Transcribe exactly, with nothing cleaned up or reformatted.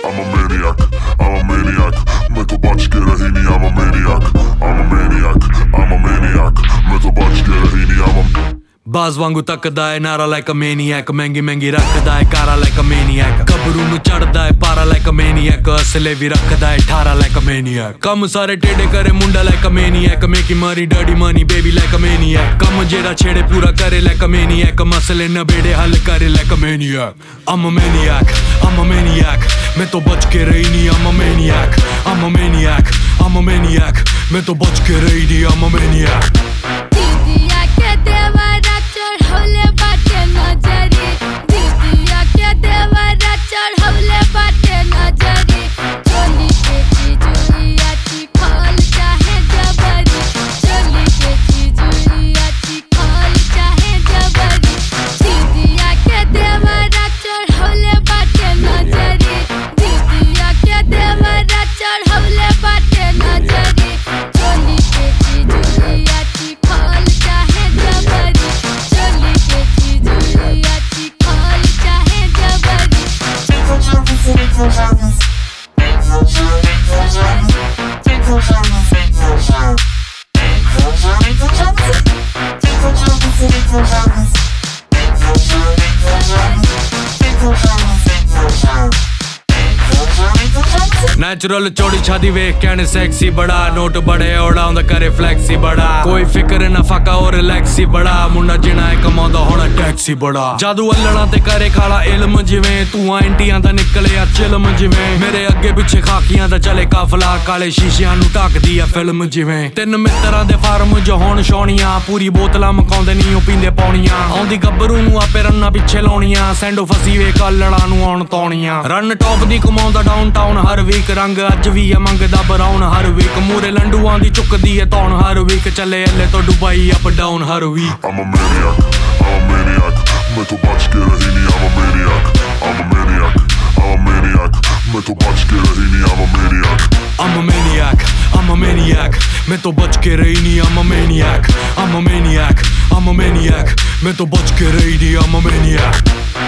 I'm a maniac, I'm a maniac. मैं तो बच के रही नहीं, I'm a maniac, I'm a maniac, I'm a maniac. मैं तो बच के रही नहीं, I'm a बाज वांगू तकदा है नारा like a maniac. महंगी महंगी रखदा है कारा like a maniac. कबरू ਨੂੰ ਚੜਦਾ ਹੈ ਪਾਰਾ like a maniac. ਅਸਲੇ ਵੀ ਰੱਖਦਾ ਹੈ ਠਾਰਾ like a maniac. ਕੰਮ ਸਾਰੇ ਟੇਡੇ ਕਰੇ ਮੁੰਡਾ like a maniac. ਮੇਕੀ ਮਾਰੀ daddy money baby like a maniac. ਕੰਮ ਜਿਹੜਾ ਛੇੜੇ ਪੂਰਾ ਕਰੇ like a maniac. ਮਸਲੇ ਨਬੇੜੇ ਹੱਲ ਕਰੇ like a maniac. I'm a maniac, I'm a maniac. मैं तो बच के रही नहीं, I'm a maniac, I'm a maniac, I'm a maniac. मैं तो बच के रही नहीं, I'm a maniac. दीदिया के देवरा चढ़ौले बाटे नजरी. दीदिया के देवरा चढ़ौले बाटे नजरी. चोली के चिजुइया चिखल चाहे जबरी. चोली के चिजुइया चिखल चाहे जबरी. दीदिया के देवरा चढ़ौले बाटे नजरी. दीदिया के देवरा चढ़ौले बाटे नजरी. चोली के चिजुइया चिखल चाहे जबरी. चोली के चिजुइया चिखल चाहे जबरी. नेचुरल चौड़ी छादी वेख कहने सेक्सी बड़ा. नोट बड़े उड़ाउंदा करे फ्लैक्सी बड़ा. कोई फिक्र ना फाका और रिलैक्सी बड़ा. मुंडा जिना है कमाउंदा होना टैक्सी बड़ा. जादू अल्लड़ा ते करे काला इल्म जिवें. धुआं इंटियां दा निकले आ चिल्म जिवें. मेरे अगे पिछे खाकियां दा चले काफला. काले शीशियां नू ढकदी आ फिल्म जिवें. तिन्न मित्तरां दे फार्म च होण छौणियां. पूरी बोतलां मकाउंदे नी ओ पींदे पौणियां. आउंदी गब्बरू नू आपे रन्ना पिछे लाउणियां. सैंडो फसी वे कल्लड़ा नू आउण तौणियां. रन टॉप दी कमाउंदा डाउन टाउन हर वीक. रंग अज भी है मंगदा बराउन हर वीक. मूरे लंडुआं दी चुकदी है तौण हर वीक. चले अल्ले तो दुबई अप डाउन हर week. I'm a maniac, I'm a maniac. मैं तो बच के रही नहीं, I'm a maniac, I'm a maniac, I'm a maniac. मैं तो बच के रही नहीं, I'm a maniac. I'm a maniac, I'm a maniac. मैं तो बच के रही नहीं, I'm a maniac, I'm a maniac, I'm a maniac. मैं तो बच के रही नहीं, I'm a maniac.